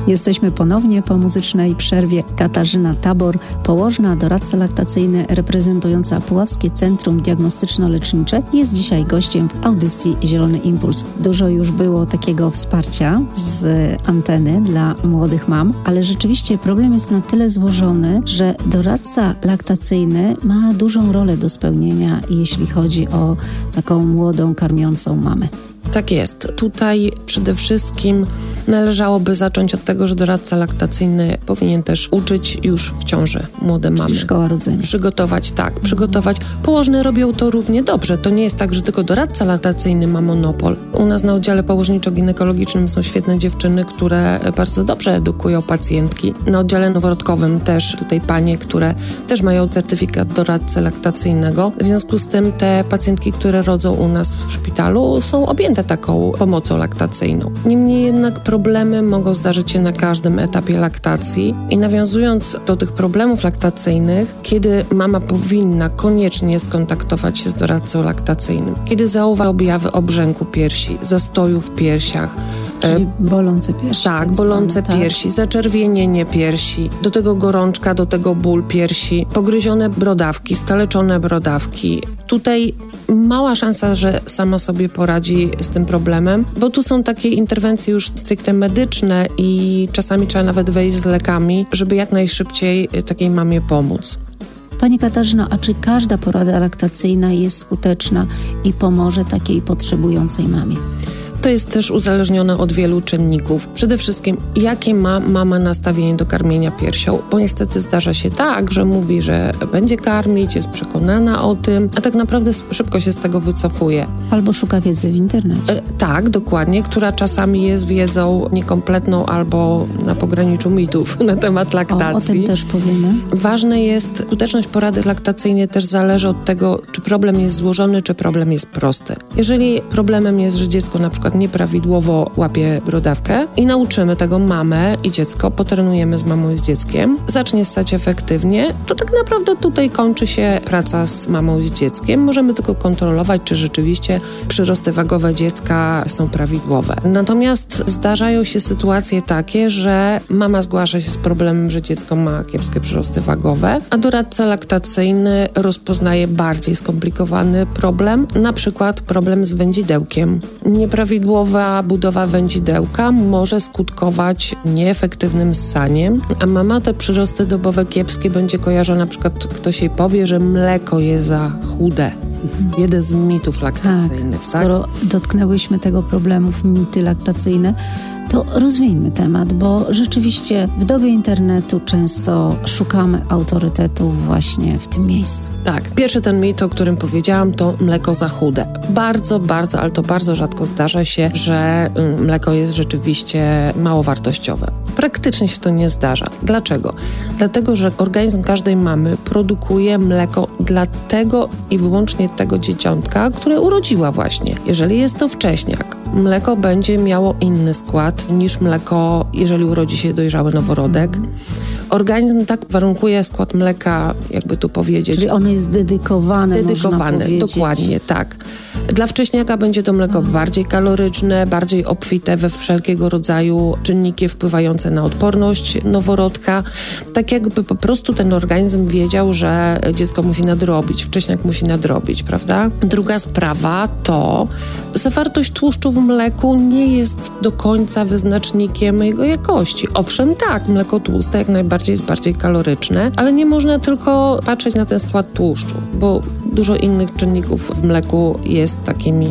Jesteśmy ponownie po muzycznej przerwie. Katarzyna Tabor, położna, doradca laktacyjny reprezentująca Puławskie Centrum Diagnostyczno-Lecznicze, jest dzisiaj gościem w audycji Zielony Impuls. Dużo już było takiego wsparcia z anteny dla młodych mam, ale rzeczywiście problem jest na tyle złożony, że doradca laktacyjny ma dużą rolę do spełnienia, jeśli chodzi o taką młodą, karmiącą mamę. Tak jest. Tutaj przede wszystkim należałoby zacząć od tego, że doradca laktacyjny powinien też uczyć już w ciąży młode mamy. Szkoła rodzenia. Przygotować. Położne robią to równie dobrze. To nie jest tak, że tylko doradca laktacyjny ma monopol. U nas na oddziale położniczo-ginekologicznym są świetne dziewczyny, które bardzo dobrze edukują pacjentki. Na oddziale noworodkowym też tutaj panie, które też mają certyfikat doradcy laktacyjnego. W związku z tym te pacjentki, które rodzą u nas w szpitalu, są objęte taką pomocą laktacyjną. Niemniej jednak problemy mogą zdarzyć się na każdym etapie laktacji i nawiązując do tych problemów laktacyjnych, kiedy mama powinna koniecznie skontaktować się z doradcą laktacyjnym, kiedy zauważy objawy obrzęku piersi, zastoju w piersiach, czyli bolące piersi. Tak, bolące piersi, zaczerwienienie piersi, do tego gorączka, do tego ból piersi, pogryzione brodawki, skaleczone brodawki. Tutaj mała szansa, że sama sobie poradzi z tym problemem, bo tu są takie interwencje już stricte medyczne i czasami trzeba nawet wejść z lekami, żeby jak najszybciej takiej mamie pomóc. Pani Katarzyno, a czy każda porada laktacyjna jest skuteczna i pomoże takiej potrzebującej mamie? To jest też uzależnione od wielu czynników. Przede wszystkim, jakie ma mama nastawienie do karmienia piersią, bo niestety zdarza się tak, że mówi, że będzie karmić, jest przekonana o tym, a tak naprawdę szybko się z tego wycofuje. Albo szuka wiedzy w internecie. Tak, dokładnie, która czasami jest wiedzą niekompletną albo na pograniczu mitów na temat laktacji. O tym też powiemy. Ważne jest, skuteczność porady laktacyjnej też zależy od tego, czy problem jest złożony, czy problem jest prosty. Jeżeli problemem jest, że dziecko na przykład nieprawidłowo łapie brodawkę i nauczymy tego mamę i dziecko, potrenujemy z mamą i z dzieckiem, zacznie ssać efektywnie, to tak naprawdę tutaj kończy się praca z mamą i z dzieckiem. Możemy tylko kontrolować, czy rzeczywiście przyrosty wagowe dziecka są prawidłowe. Natomiast zdarzają się sytuacje takie, że mama zgłasza się z problemem, że dziecko ma kiepskie przyrosty wagowe, a doradca laktacyjny rozpoznaje bardziej skomplikowany problem, na przykład problem z wędzidełkiem. Nieprawidłowa budowa wędzidełka może skutkować nieefektywnym ssaniem, a mama te przyrosty dobowe kiepskie będzie kojarzyła, na przykład ktoś jej powie, że mleko jest za chude. Jeden z mitów laktacyjnych. Tak. Skoro dotknęłyśmy tego problemu w mity laktacyjne, to rozwijmy temat, bo rzeczywiście w dobie internetu często szukamy autorytetów właśnie w tym miejscu. Tak, pierwszy ten mit, o którym powiedziałam, to mleko za chude. Bardzo, ale to bardzo rzadko zdarza się, że mleko jest rzeczywiście mało wartościowe. Praktycznie się to nie zdarza. Dlaczego? Dlatego, że organizm każdej mamy produkuje mleko dla tego i wyłącznie tego dzieciątka, które urodziła właśnie. Jeżeli jest to wcześniak, mleko będzie miało inny skład niż mleko, jeżeli urodzi się dojrzały noworodek. Organizm tak warunkuje skład mleka, jakby tu powiedzieć. Czyli ono jest dedykowane, można powiedzieć. Dokładnie, tak. Dla wcześniaka będzie to mleko bardziej kaloryczne, bardziej obfite we wszelkiego rodzaju czynniki wpływające na odporność noworodka. Tak jakby po prostu ten organizm wiedział, że dziecko musi nadrobić, wcześniak musi nadrobić, prawda? Druga sprawa to zawartość tłuszczu w mleku nie jest do końca wyznacznikiem jego jakości. Owszem, tak, mleko tłuste jak najbardziej jest bardziej kaloryczne, ale nie można tylko patrzeć na ten skład tłuszczu, bo dużo innych czynników w mleku jest takimi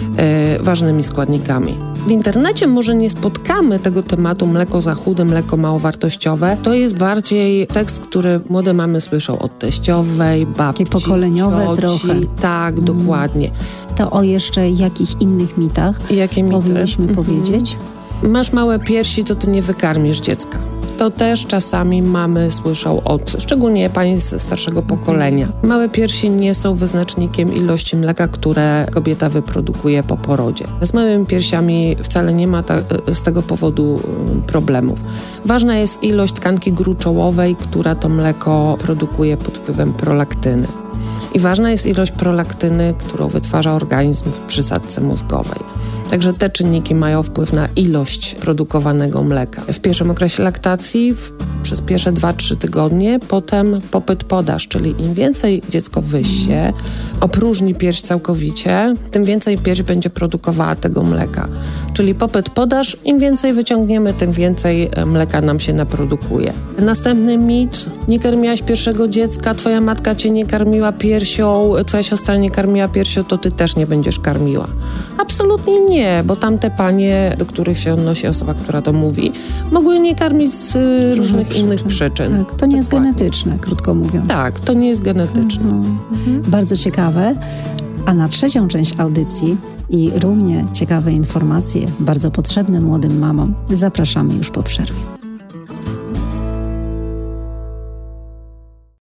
ważnymi składnikami. W internecie może nie spotkamy tego tematu mleko za chude, mleko małowartościowe. To jest bardziej tekst, który młode mamy słyszą od teściowej, babci, takie pokoleniowe cioci. Trochę. Tak, dokładnie. To o jeszcze jakich innych mitach powinniśmy powiedzieć? Masz małe piersi, to ty nie wykarmisz dziecka. To też czasami mamy słyszą szczególnie pań z starszego pokolenia. Małe piersi nie są wyznacznikiem ilości mleka, które kobieta wyprodukuje po porodzie. Z małymi piersiami wcale nie ma z tego powodu problemów. Ważna jest ilość tkanki gruczołowej, która to mleko produkuje pod wpływem prolaktyny. I ważna jest ilość prolaktyny, którą wytwarza organizm w przysadce mózgowej. Także te czynniki mają wpływ na ilość produkowanego mleka. W pierwszym okresie laktacji przez pierwsze 2-3 tygodnie, potem popyt-podaż, czyli im więcej dziecko wysie, opróżni pierś całkowicie, tym więcej pierś będzie produkowała tego mleka. Czyli popyt-podaż, im więcej wyciągniemy, tym więcej mleka nam się naprodukuje. Następny mit: nie karmiłaś pierwszego dziecka, twoja matka cię nie karmiła piersią, twoja siostra nie karmiła piersią, to ty też nie będziesz karmiła. Absolutnie nie, bo tamte panie, do których się odnosi osoba, która to mówi, mogły nie karmić z różnych innych przyczyn. Tak, to nie jest genetyczne, krótko mówiąc. Tak, to nie jest genetyczne. Bardzo ciekawe. A na trzecią część audycji i równie ciekawe informacje, bardzo potrzebne młodym mamom, zapraszamy już po przerwie.